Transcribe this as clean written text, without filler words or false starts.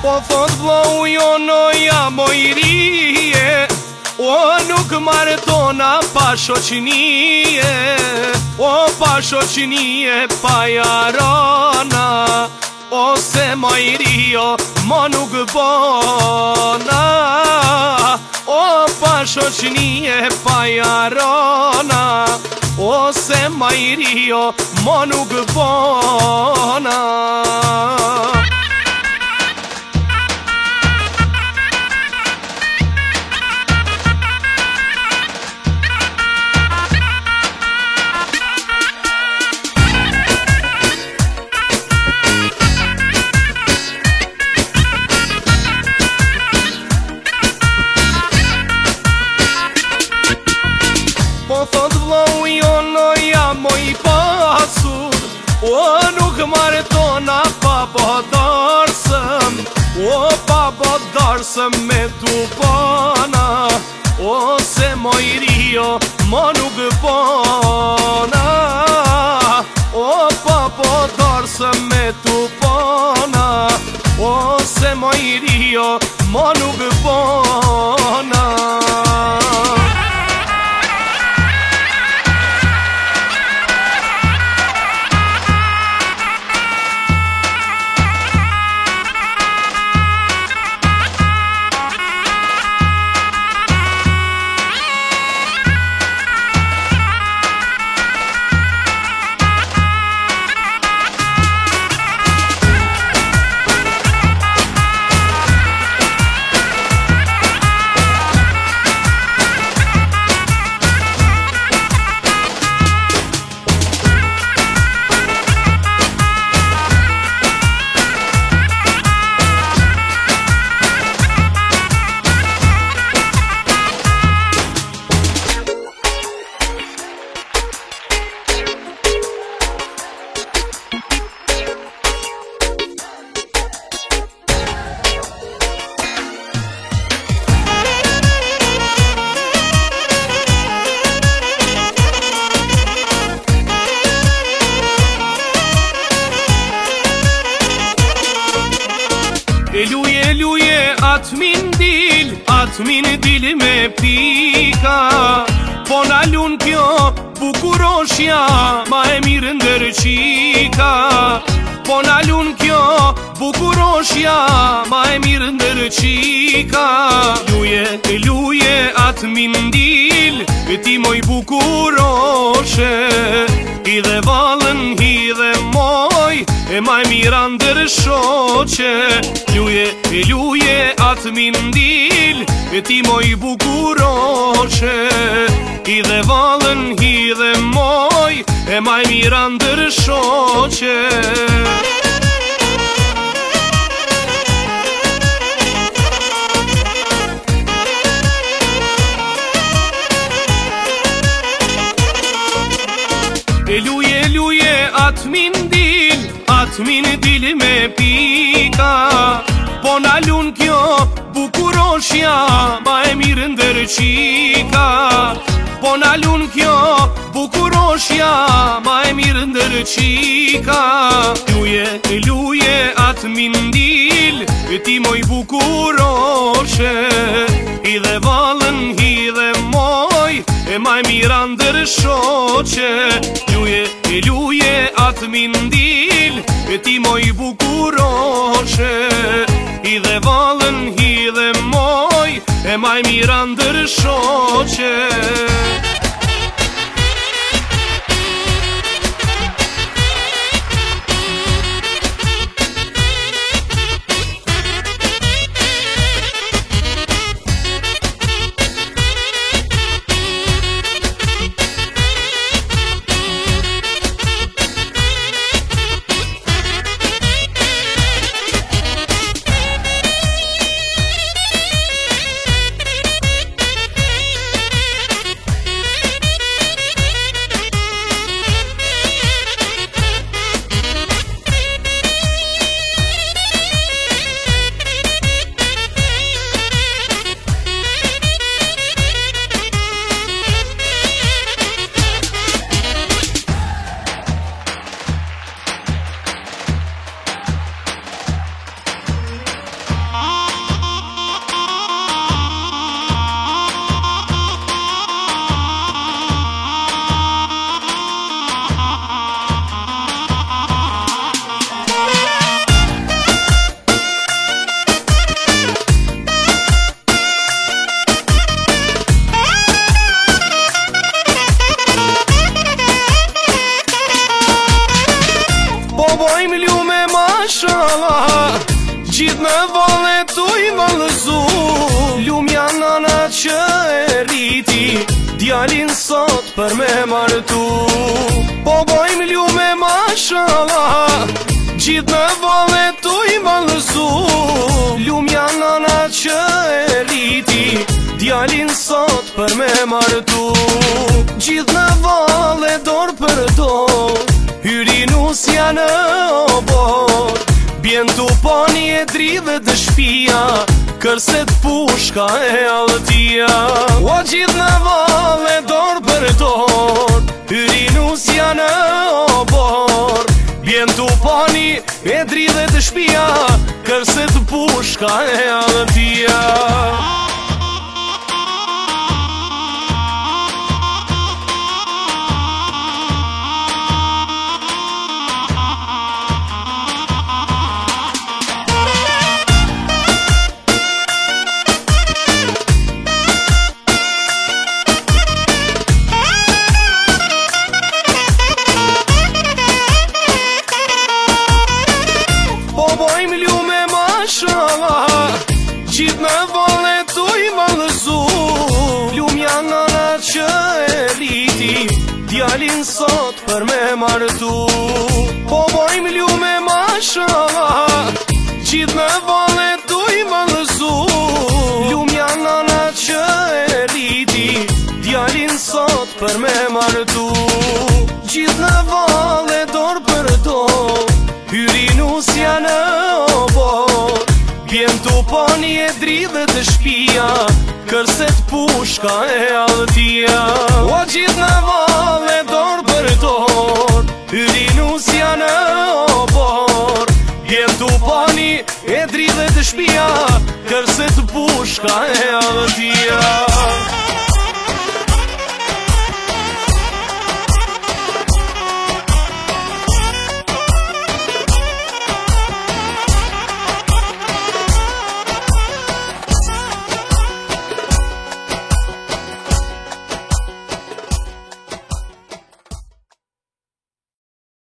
Po thot vlau jo noja mojrije, o nuk martona pa shoqnije, o pa shoqnije pa jarana, ose mojrio mo nuk bona, o pa shoqnije pa jarana, ose mojrio mo nuk bona. Po thot vlau jo noja moj pasur, o nuk martona pa podarsëm, o pa podarsëm me tu pana, ose mojrio mo nuk bona, o pa podarsëm me tu pana, ose mojrio mo nuk bona. Luje atë min dil me pika, po na lun kjo bukuroshja ma e mirë ndër qika, po na lun kjo bukuroshja ma e mirë ndër qika. Luje atë min dil, ti moj bukuroshe, i dhe valën hi dhe moj, e maj mira ndër shoqe. Luje atë mindil, e ti moj bukuroshe, i dhe valën hi dhe moj, e maj mira ndër shoqe. Luje atë mindil me pika, po na lun kjo bukuroshja ma e mirë ndër qika, po na lun kjo bukuroshja ma e mirë ndër qika. Luje atë mindil, ti moj bukuroshe, i dhe valën hi dhe moj, e maj mira ndër shoqe. Luje atë mindil, ti moj bukuroshe, i dhe valën hi dhe moj, e maj mira ndër shoqe. martu. Po bojmë lume mashallah, gjithë në vale tu i malëzu. Lum janë nana që e liti, djalin sot për me martu. Gjithë në vale dorë për dorë, hyrinus janë obor. Bjen tu pani e drive të shpia, kërset pushka e altia. O gjithë në vale dorë për dorë, hyrinus janë obor. Bjen tu pani e drive të shpia, kërset pushka e altia. Bojmë lume mashallah, gjithë në vale tu i malëzu. Lum janë nana që e liti, djalin sot për me martu. Po bojmë lume mashallah, gjithë në vale tu i malëzu. Lum janë nana që e liti, djalin sot për me martu. Gjithë në vale dorë për dorë, hyrinus janë obor. Bjen tu pani e drive të shpia, kërset pushka e altia. O gjithë në vale dorë për dorë, hyrinus janë obor. Bjen tu pani e drive të shpia, kërset pushka e altia.